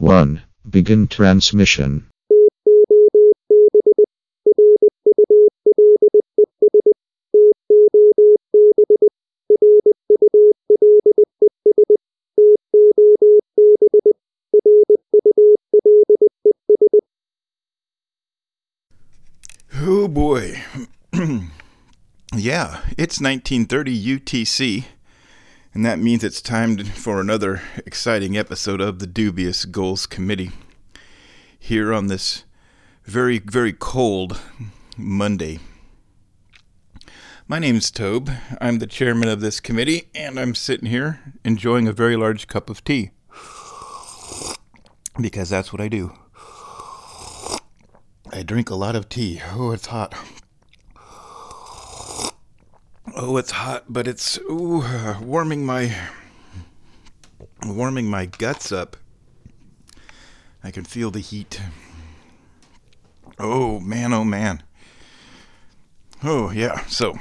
1. Begin transmission. Oh boy. Yeah, it's 1930 UTC, and that means it's time for another exciting episode of the Dubious Goals Committee here on this very, very cold Monday. My name's Tobe. I'm the chairman of this committee, and I'm sitting here enjoying a very large cup of tea. Because that's what I do. I drink a lot of tea. Oh, it's hot. Oh, it's hot, but it's warming my guts up. I can feel the heat. Oh man, oh man. Oh yeah, so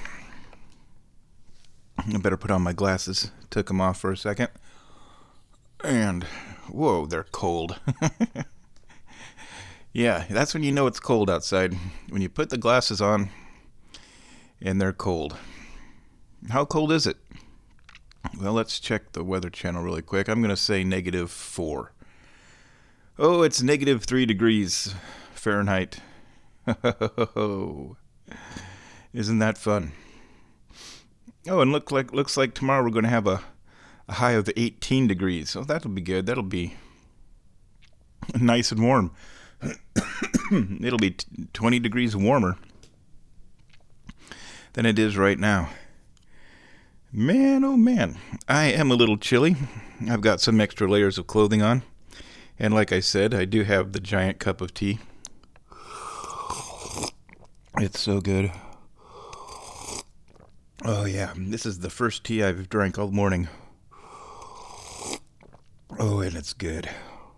I better put on my glasses. Took them off for a second. And whoa, they're cold. Yeah, that's when you know it's cold outside. When you put the glasses on and they're cold. How cold is it? Well, let's check the Weather Channel really quick. I'm going to say -4. Oh, it's -3 degrees Fahrenheit. Isn't that fun? Oh, and looks like tomorrow we're going to have a high of 18 degrees. Oh, that'll be good. That'll be nice and warm. It'll be 20 degrees warmer than it is right now. Man, oh man, I am a little chilly. I've got some extra layers of clothing on. And like I said, I do have the giant cup of tea. It's so good. Oh yeah, this is the first tea I've drank all morning. Oh, and it's good.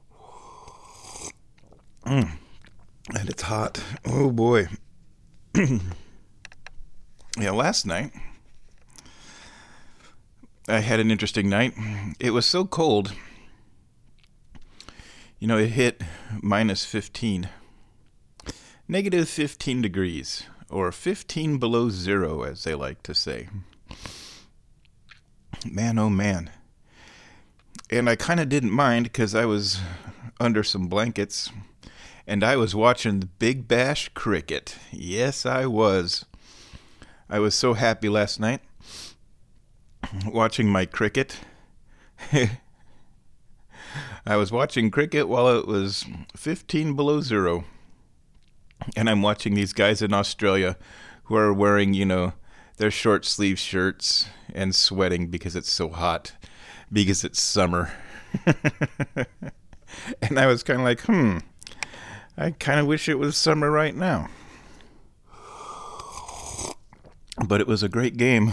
And it's hot. Oh boy. Yeah, last night I had an interesting night. It was so cold. You know, it hit -15. -15 degrees, or 15 below zero, as they like to say. Man, oh man. And I kind of didn't mind because I was under some blankets and I was watching the Big Bash cricket. Yes, I was. I was so happy last night watching my cricket. I was watching cricket while it was 15 below zero. And I'm watching these guys in Australia who are wearing, their short sleeve shirts and sweating because it's so hot, because it's summer. And I was kind of like, I kind of wish it was summer right now. But it was a great game,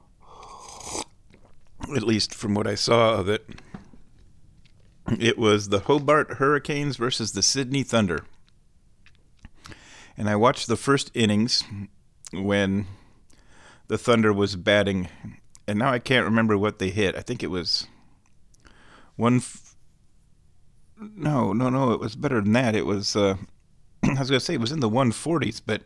at least from what I saw of it. It was the Hobart Hurricanes versus the Sydney Thunder. And I watched the first innings when the Thunder was batting. And now I can't remember what they hit. I think it was No, it was better than that. It was, I was going to say it was in the 140s, but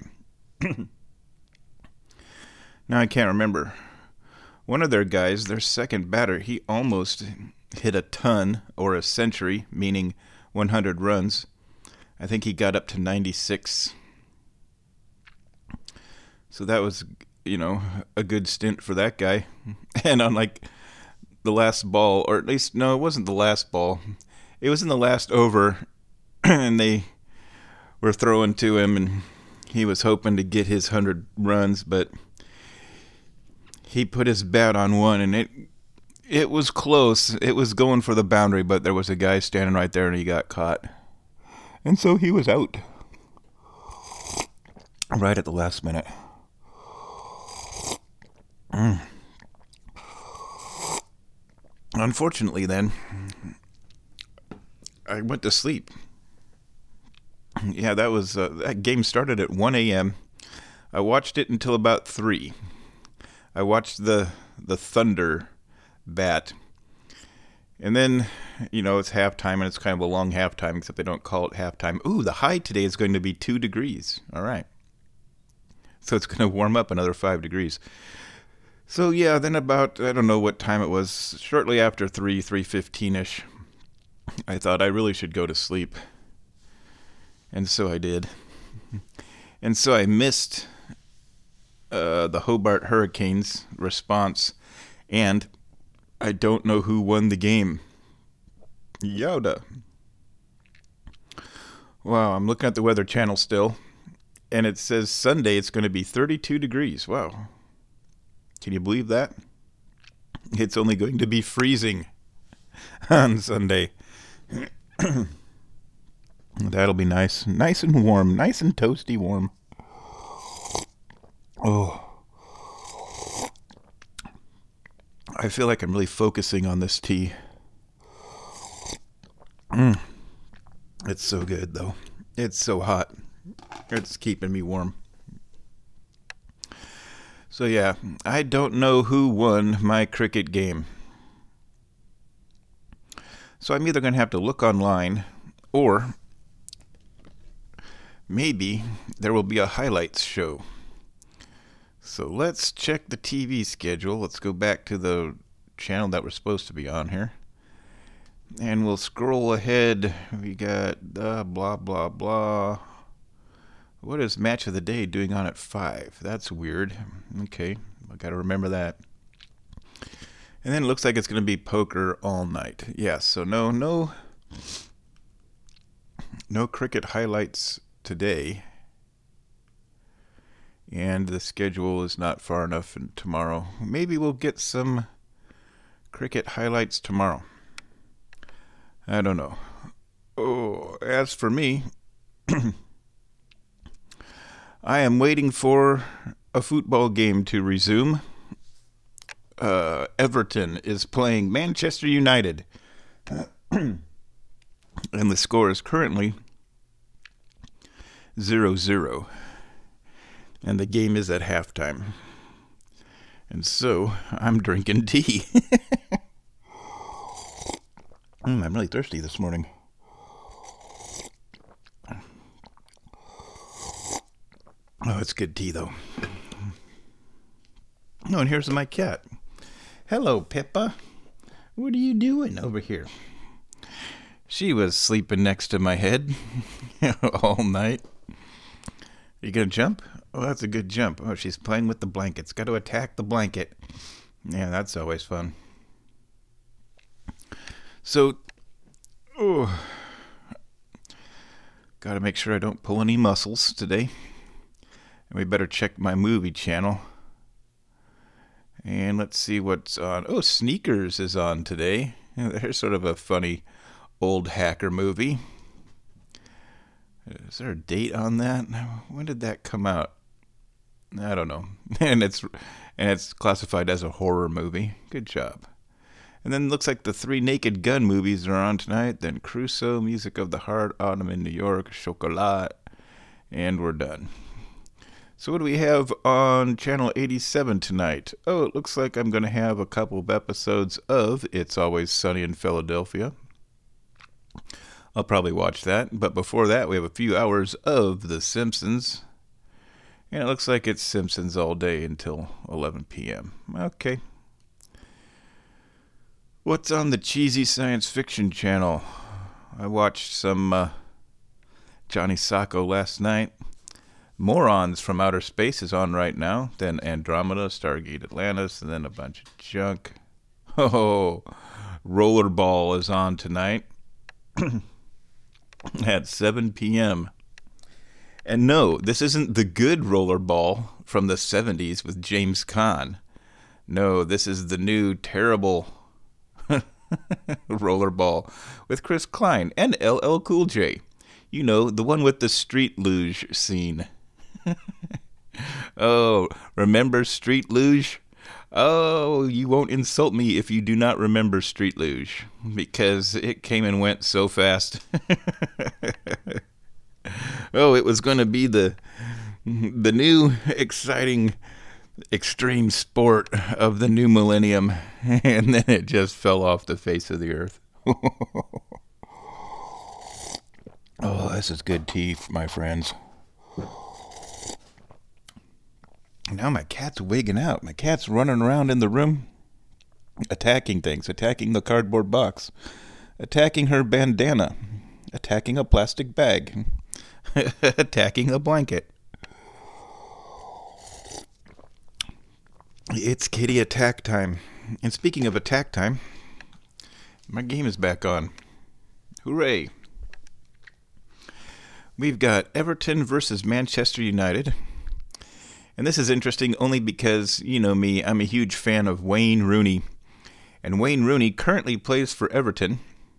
now I can't remember. One of their guys, their second batter, he almost hit a ton or a century, meaning 100 runs. I think he got up to 96. So that was, a good stint for that guy. And on the last ball, or at least, no, it wasn't the last ball. It was in the last over, and they were throwing to him, and he was hoping to get his 100 runs, but he put his bat on one, and it was close. It was going for the boundary, but there was a guy standing right there, and he got caught. And so he was out. Right at the last minute. Unfortunately, then, I went to sleep. Yeah, that game started at 1 a.m. I watched it until about 3. I watched the Thunder bat. And then It's halftime, and it's kind of a long halftime, except they don't call it halftime. Ooh, the high today is going to be 2 degrees. All right. So it's going to warm up another 5 degrees. So yeah, then about, I don't know what time it was, shortly after 3:15ish, I thought I really should go to sleep. And so I did. And so I missed the Hobart Hurricanes response, and I don't know who won the game. Yoda. Wow, I'm looking at the Weather Channel still, and it says Sunday it's going to be 32 degrees. Wow. Can you believe that? It's only going to be freezing on Sunday. That'll be nice. Nice and warm. Nice and toasty warm. Oh. I feel like I'm really focusing on this tea. It's so good, though. It's so hot. It's keeping me warm. So yeah, I don't know who won my cricket game. So I'm either going to have to look online, or maybe there will be a highlights show. So let's check the TV schedule. Let's go back to the channel that we're supposed to be on here. And we'll scroll ahead. We got blah, blah, blah. What is Match of the Day doing on at 5? That's weird. Okay, I got to remember that. And then it looks like it's going to be poker all night. Yeah, so no cricket highlights today. And the schedule is not far enough tomorrow. Maybe we'll get some cricket highlights tomorrow. I don't know. Oh, as for me, I am waiting for a football game to resume. Everton is playing Manchester United. And the score is currently 0-0. And the game is at halftime. And so I'm drinking tea. I'm really thirsty this morning. Oh, it's good tea, though. Oh, and here's my cat. Hello, Pippa. What are you doing over here? She was sleeping next to my head all night. Are you going to jump? Oh, that's a good jump. Oh, she's playing with the blankets. Got to attack the blanket. Yeah, that's always fun. So, got to make sure I don't pull any muscles today. And we better check my movie channel. And let's see what's on. Oh, Sneakers is on today. There's sort of a funny old hacker movie. Is there a date on that? When did that come out? I don't know. And it's classified as a horror movie. Good job. And then it looks like the 3 Naked Gun movies are on tonight. Then Crusoe, Music of the Heart, Autumn in New York, Chocolat, and we're done. So what do we have on Channel 87 tonight? Oh, it looks like I'm going to have a couple of episodes of It's Always Sunny in Philadelphia. I'll probably watch that. But before that, we have a few hours of The Simpsons. And it looks like it's Simpsons all day until 11 p.m. Okay. What's on the cheesy science fiction channel? I watched some Johnny Sacco last night. Morons from Outer Space is on right now. Then Andromeda, Stargate Atlantis, and then a bunch of junk. Oh, Rollerball is on tonight at 7 p.m. And no, this isn't the good Rollerball from the 70s with James Caan. No, this is the new terrible Rollerball with Chris Klein and LL Cool J. You know, the one with the street luge scene. Oh, remember Street Luge? Oh, you won't insult me if you do not remember Street Luge, because it came and went so fast. Oh, it was going to be the new exciting extreme sport of the new millennium, and then it just fell off the face of the earth. Oh, this is good tea, my friends. Now my cat's wigging out. My cat's running around in the room, attacking things, attacking the cardboard box, attacking her bandana, attacking a plastic bag, attacking a blanket. It's kitty attack time. And speaking of attack time, my game is back on. Hooray! We've got Everton versus Manchester United. And this is interesting only because, you know me, I'm a huge fan of Wayne Rooney. And Wayne Rooney currently plays for Everton.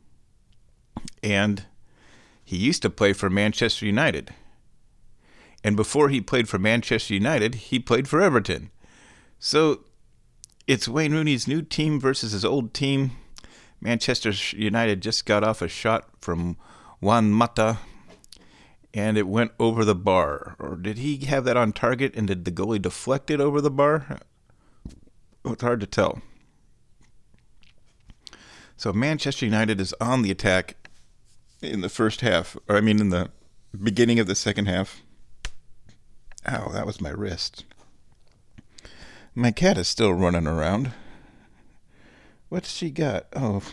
And he used to play for Manchester United. And before he played for Manchester United, he played for Everton. So it's Wayne Rooney's new team versus his old team. Manchester United just got off a shot from Juan Mata, and it went over the bar. Or did he have that on target, and did the goalie deflect it over the bar? It's hard to tell. So Manchester United is on the attack in the first half. In the beginning of the second half. Ow, that was my wrist. My cat is still running around. What's she got? Oh.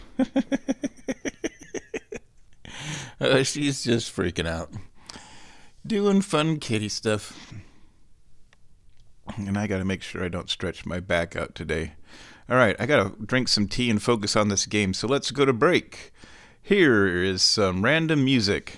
She's just freaking out. Doing fun kitty stuff. And I gotta make sure I don't stretch my back out today. Alright, I gotta drink some tea and focus on this game, so let's go to break. Here is some random music.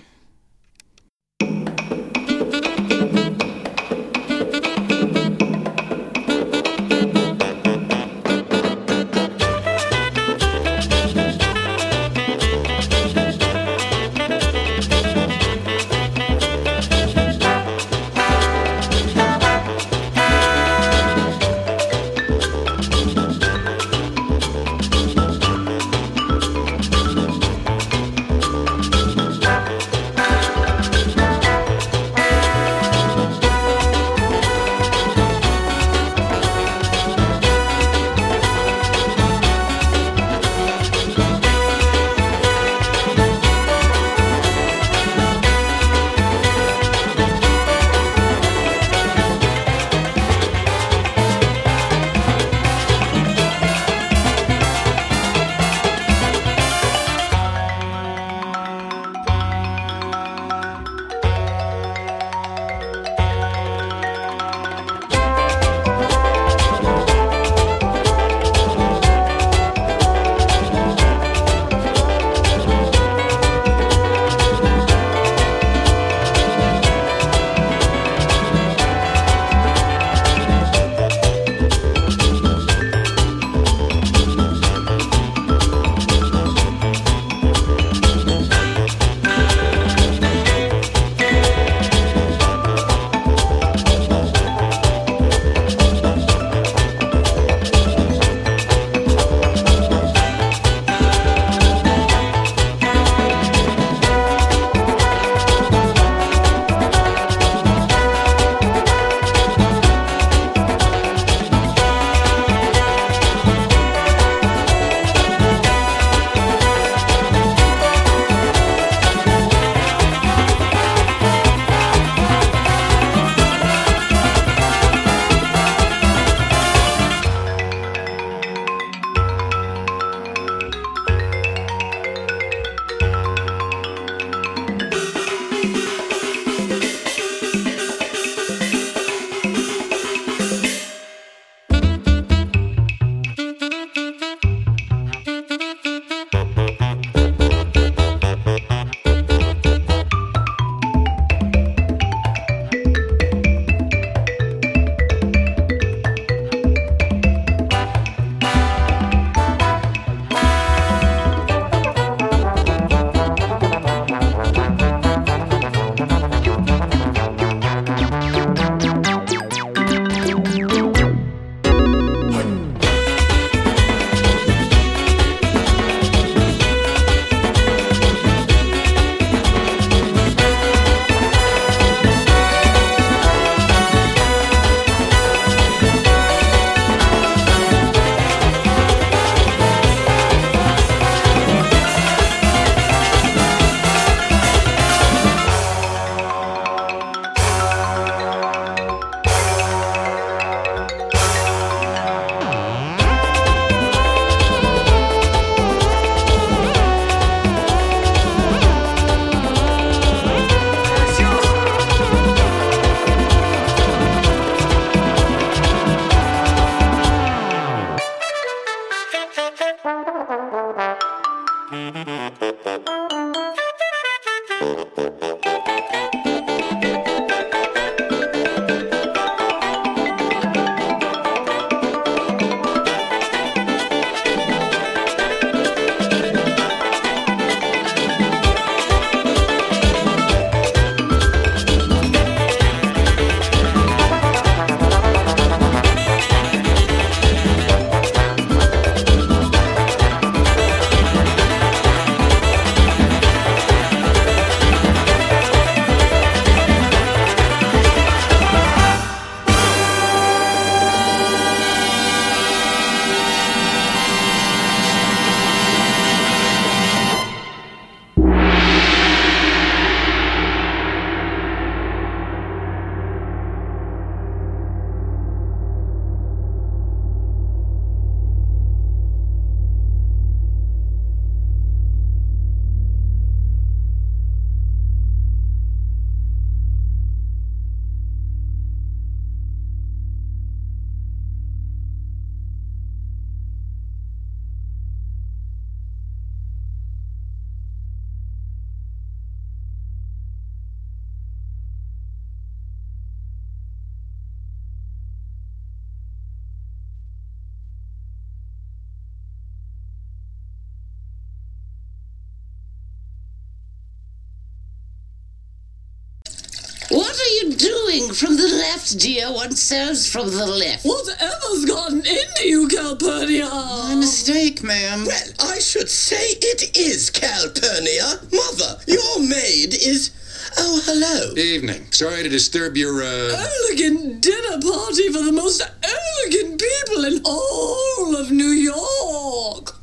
What are you doing from the left, dear? One serves from the left. Whatever's gotten into you, Calpurnia? My mistake, ma'am. Well, I should say it is Calpurnia. Mother, your maid is... Oh, hello. Evening. Sorry to disturb your, Elegant dinner party for the most elegant people in all of New York.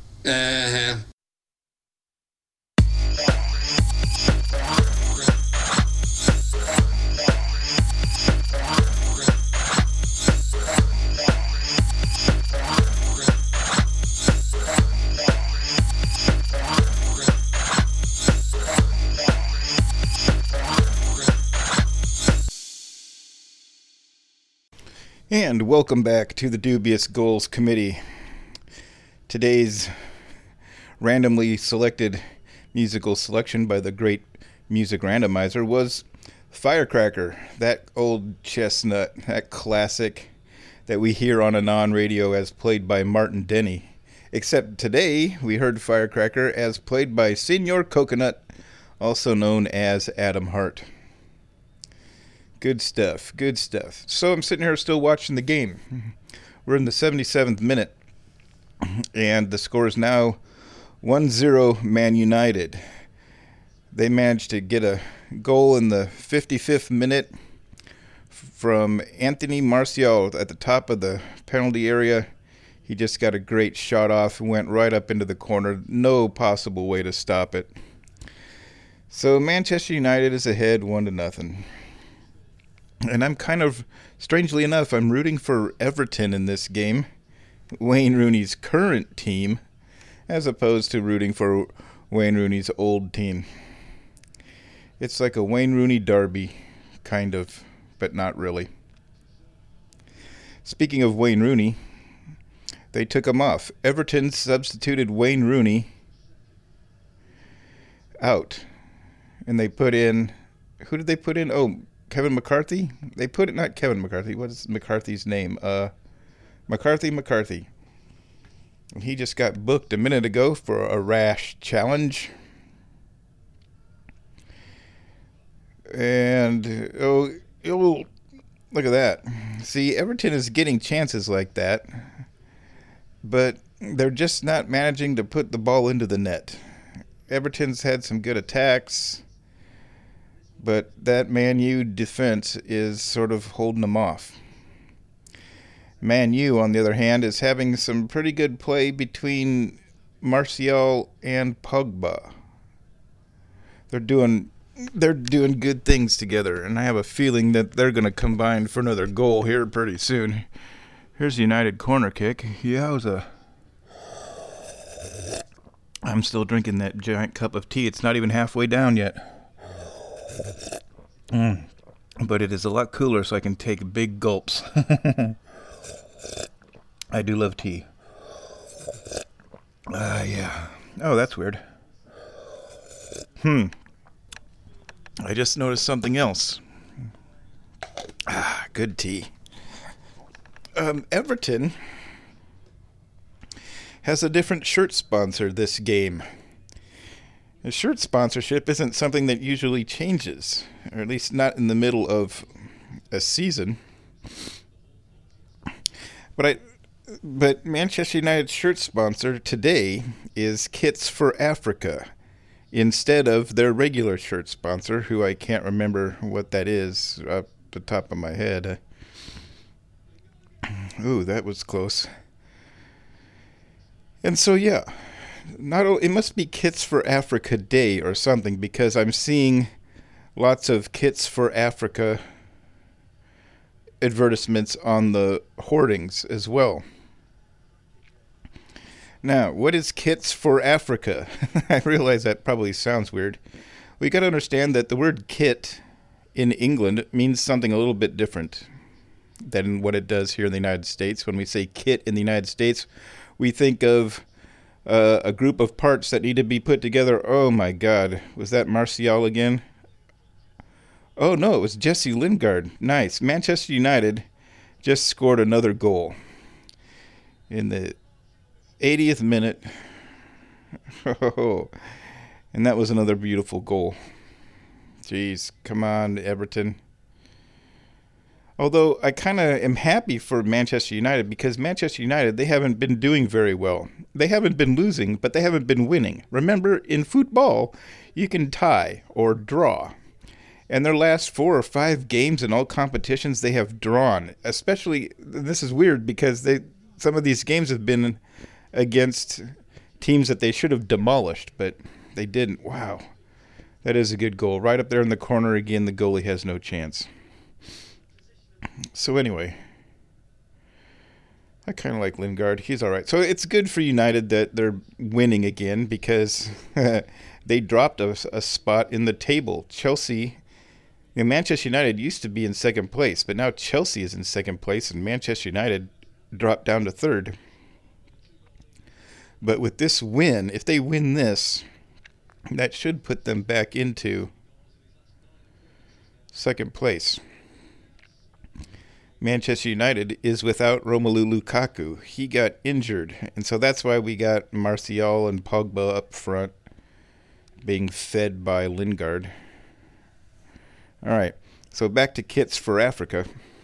And welcome back to the Dubious Goals Committee. Today's randomly selected musical selection by the great music randomizer was Firecracker, that old chestnut, that classic that we hear on a non-radio as played by Martin Denny. Except today we heard Firecracker as played by Senor Coconut, also known as Adam Hart. Good stuff, good stuff. So I'm sitting here still watching the game. We're in the 77th minute, and the score is now 1-0 Man United. They managed to get a goal in the 55th minute from Anthony Martial at the top of the penalty area. He just got a great shot off and went right up into the corner. No possible way to stop it. So Manchester United is ahead 1-0. And I'm kind of, strangely enough, I'm rooting for Everton in this game, Wayne Rooney's current team, as opposed to rooting for Wayne Rooney's old team. It's like a Wayne Rooney derby, kind of, but not really. Speaking of Wayne Rooney, they took him off. Everton substituted Wayne Rooney out. And they put in, who did they put in? Oh, Kevin McCarthy? They put it, not Kevin McCarthy. What is McCarthy's name? McCarthy. He just got booked a minute ago for a rash challenge. And, oh, look at that. See, Everton is getting chances like that, but they're just not managing to put the ball into the net. Everton's had some good attacks, but that Man U defense is sort of holding them off. Man U, on the other hand, is having some pretty good play between Martial and Pogba. They're doing good things together, and I have a feeling that they're going to combine for another goal here pretty soon. Here's the United corner kick. Yowza. I'm still drinking that giant cup of tea. It's not even halfway down yet. But it is a lot cooler, so I can take big gulps. I do love tea. Yeah. Oh, that's weird. I just noticed something else. Good tea. Everton has a different shirt sponsor this game. A shirt sponsorship isn't something that usually changes, or at least not in the middle of a season. But Manchester United's shirt sponsor today is Kits for Africa, instead of their regular shirt sponsor, who I can't remember what that is off the top of my head. Ooh, that was close. And so, yeah, it must be Kits for Africa Day or something, because I'm seeing lots of Kits for Africa advertisements on the hoardings as well. Now, what is Kits for Africa? I realize that probably sounds weird. We got to understand that the word kit in England means something a little bit different than what it does here in the United States. When we say kit in the United States, we think of a group of parts that need to be put together. Oh my God, was that Martial again? Oh no, it was Jesse Lingard. Nice. Manchester United just scored another goal in the 80th minute. Oh, and that was another beautiful goal. Jeez, come on, Everton. Although I kind of am happy for Manchester United, because Manchester United, they haven't been doing very well. They haven't been losing, but they haven't been winning. Remember, in football, you can tie or draw. And their last 4 or 5 games in all competitions, they have drawn. Especially, this is weird, because some of these games have been against teams that they should have demolished, but they didn't. Wow. That is a good goal. Right up there in the corner again, the goalie has no chance. So anyway, I kind of like Lingard. He's all right. So it's good for United that they're winning again, because they dropped a spot in the table. Chelsea and Manchester United used to be in second place, but now Chelsea is in second place, and Manchester United dropped down to third. But with this win, if they win this, that should put them back into second place. Manchester United is without Romelu Lukaku. He got injured, and so that's why we got Martial and Pogba up front being fed by Lingard. All right, so back to Kits for Africa.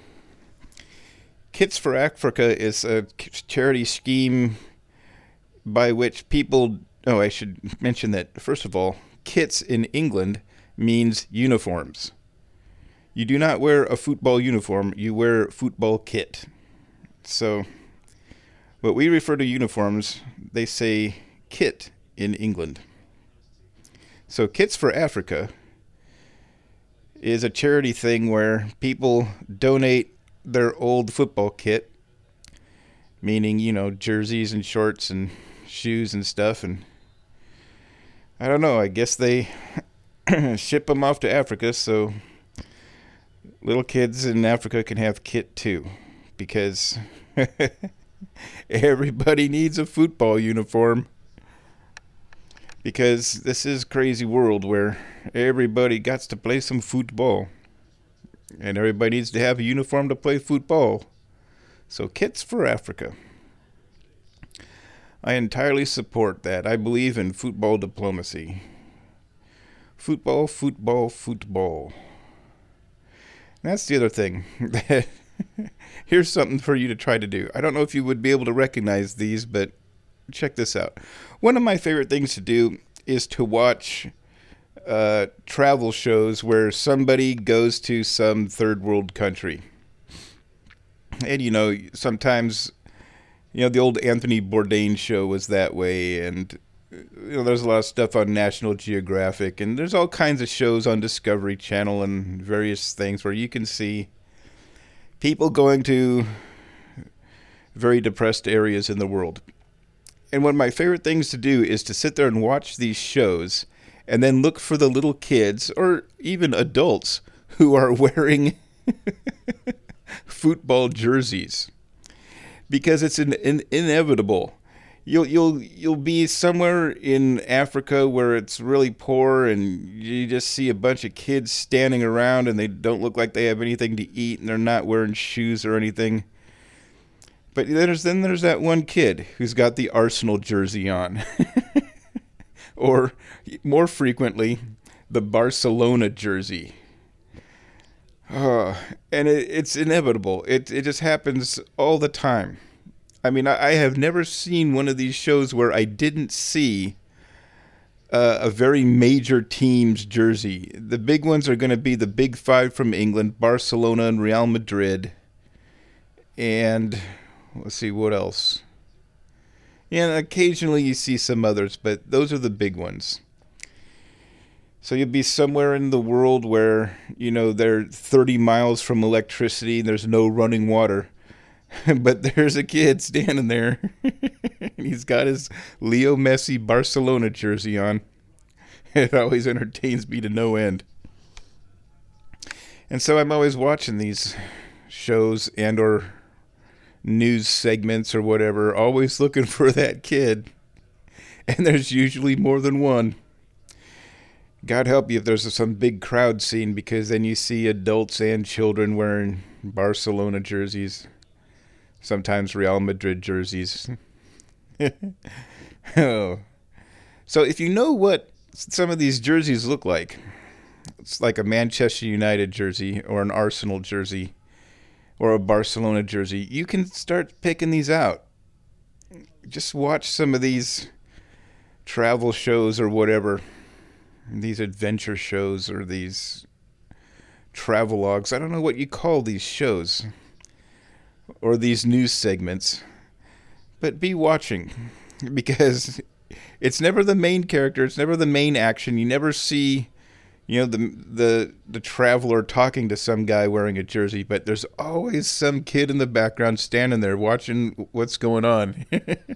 Kits for Africa is a charity scheme by which people... Oh, I should mention that, first of all, kits in England means uniforms. You do not wear a football uniform, you wear football kit. So, what we refer to uniforms, they say kit in England. So, Kits for Africa is a charity thing where people donate their old football kit, meaning, jerseys and shorts and shoes and stuff, and I don't know, I guess they ship them off to Africa so little kids in Africa can have kit too, because everybody needs a football uniform, because this is a crazy world where everybody got to play some football, and everybody needs to have a uniform to play football. So Kits for Africa. I entirely support that. I believe in football diplomacy. Football, football, football. And that's the other thing. Here's something for you to try to do. I don't know if you would be able to recognize these, but check this out. One of my favorite things to do is to watch travel shows where somebody goes to some third world country. And, sometimes... the old Anthony Bourdain show was that way, and there's a lot of stuff on National Geographic, and there's all kinds of shows on Discovery Channel and various things where you can see people going to very depressed areas in the world. And one of my favorite things to do is to sit there and watch these shows and then look for the little kids, or even adults, who are wearing football jerseys. Because it's inevitable. You'll be somewhere in Africa where it's really poor, and you just see a bunch of kids standing around, and they don't look like they have anything to eat, and they're not wearing shoes or anything. But there's that one kid who's got the Arsenal jersey on, or more frequently, the Barcelona jersey. And it's inevitable. It just happens all the time. I mean, I have never seen one of these shows where I didn't see a very major team's jersey. The big ones are going to be the big five from England, Barcelona and Real Madrid. And let's see, what else? Yeah, occasionally you see some others, but those are the big ones. So you'll be somewhere in the world where, they're 30 miles from electricity and there's no running water. But there's a kid standing there, and he's got his Leo Messi Barcelona jersey on. It always entertains me to no end. And so I'm always watching these shows and or news segments or whatever, always looking for that kid. And there's usually more than one. God help you if there's some big crowd scene, because then you see adults and children wearing Barcelona jerseys. Sometimes Real Madrid jerseys. Oh. So if you know what some of these jerseys look like, it's like a Manchester United jersey or an Arsenal jersey or a Barcelona jersey, you can start picking these out. Just watch some of these travel shows or whatever, these adventure shows or these travelogues. I don't know what you call these shows. Or these news segments, but be watching, because it's never the main character, it's never the main action. You never see, the traveler talking to some guy wearing a jersey, but there's always some kid in the background standing there watching what's going on,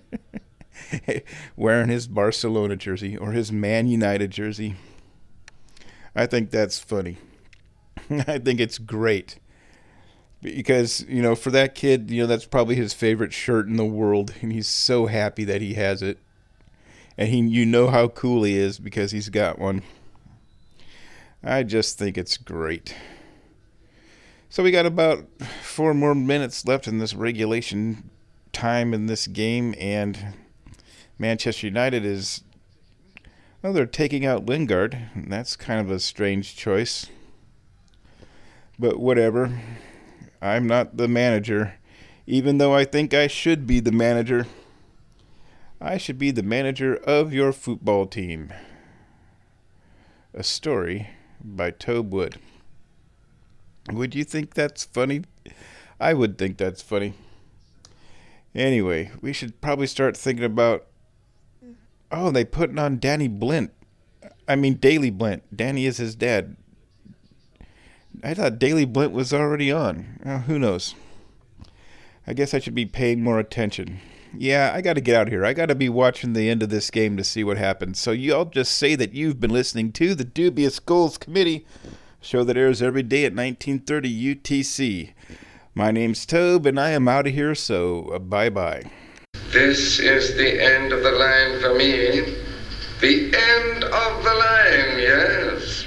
wearing his Barcelona jersey or his Man United jersey. I think that's funny. I think it's great. Because, for that kid, that's probably his favorite shirt in the world. And he's so happy that he has it. And how cool he is because he's got one. I just think it's great. So we got about 4 more minutes left in this regulation time in this game. And Manchester United they're taking out Lingard. And that's kind of a strange choice. But whatever. I'm not the manager, even though I think I should be the manager. I should be the manager of your football team. A story by Tobe Wood. Would you think that's funny? I would think that's funny. Anyway, we should probably start thinking about... Oh, they putting on Daley Blind. Danny is his dad. I thought Daley Blind was already on. Who knows? I guess I should be paying more attention. Yeah, I got to get out of here. I got to be watching the end of this game to see what happens. So y'all just say that you've been listening to the Dubious Goals Committee, show that airs every day at 1930 UTC. My name's Tobe, and I am out of here, so bye-bye. This is the end of the line for me. The end of the line, yes.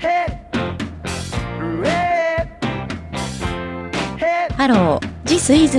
Hello, this is